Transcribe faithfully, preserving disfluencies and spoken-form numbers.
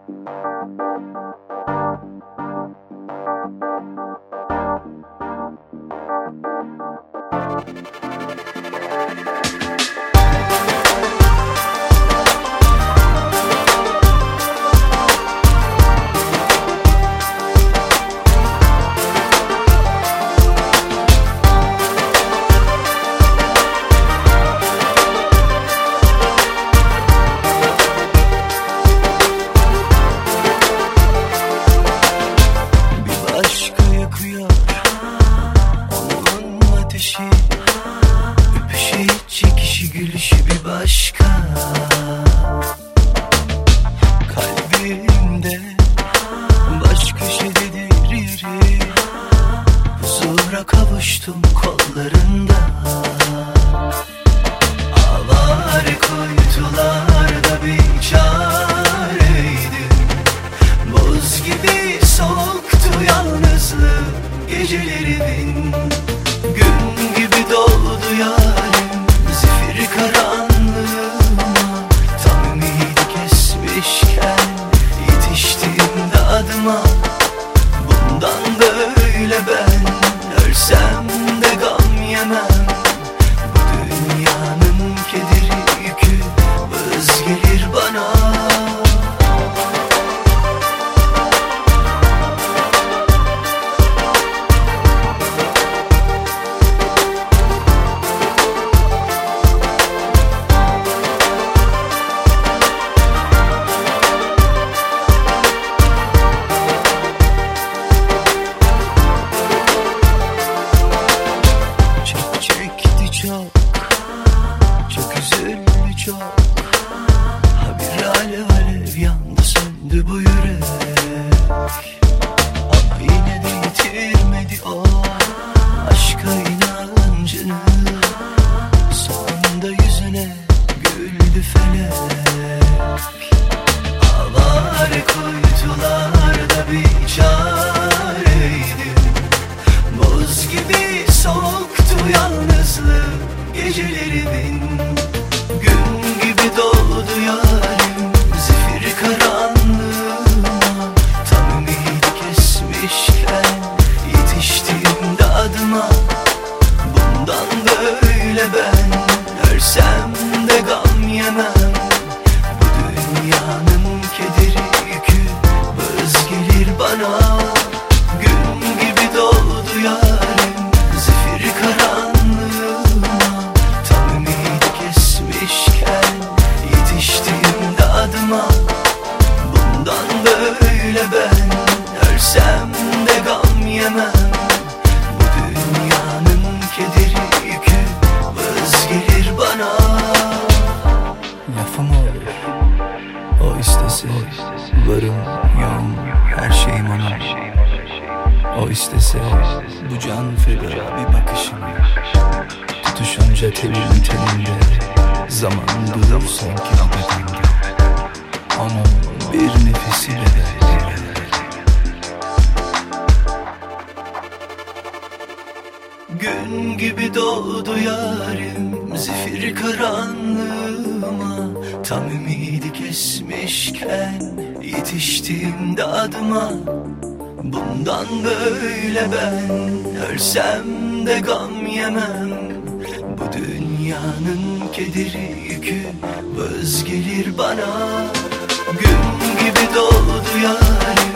Öpüşü, çekişi, gülüşü bir başka. Kalbimde başka şeydedir yeri. Huzura kavuştum kollarında. Avare kuytularda bir çareydim. Buz gibi soğuktu yalnızlık gecelerimin. Gün gibi doğdu yarim zifiri karanlığıma. Tam ümidi kesmişken yetiştiğimde adıma. Bundan böyle ben ölsem de gam yemem. Bu dünyanın kederi yükü vız gelir bana. Çok, çok üzüldü çok. Habire alev alev yandı söndü bu yürek. Ama yine de yitirmedi o aşka inancını. Sonunda yüzüne güldü felek. Avare kuytularda bir çareydim. Buz gibi soğuktu yalnızlık gecelerimin. Gün gibi doğdu yarim zifiri karanlığıma. Tam ümidi kesmişken yetiştiğimde adıma. Bundan böyle ben ölsem de gam yemem. Bu dünyanın kederi yükü vız gelir bana. Gün gibi doğdu yarim zifiri karanlığıma. Tam ümidi kesmişken yetiştiğimde adıma. Bundan böyle ben ölsem de gam yemem. Bu dünyanın kederi yükü vız gelir bana. Lafım olur, o istese varım yoğum her şeyim ona. O istese bu can feda bir bakışına. Tutuşunca telin teninde zaman durur sanki bedende. Onun bir nefesi bedel. Gün gibi doğdu yarim zifiri karanlığıma. Tam ümidi kesmişken yetiştiğimde adıma. Bundan böyle ben ölsem de gam yemem. Bu dünyanın kederi yükü vız gelir bana. Gün gibi doğdu yarim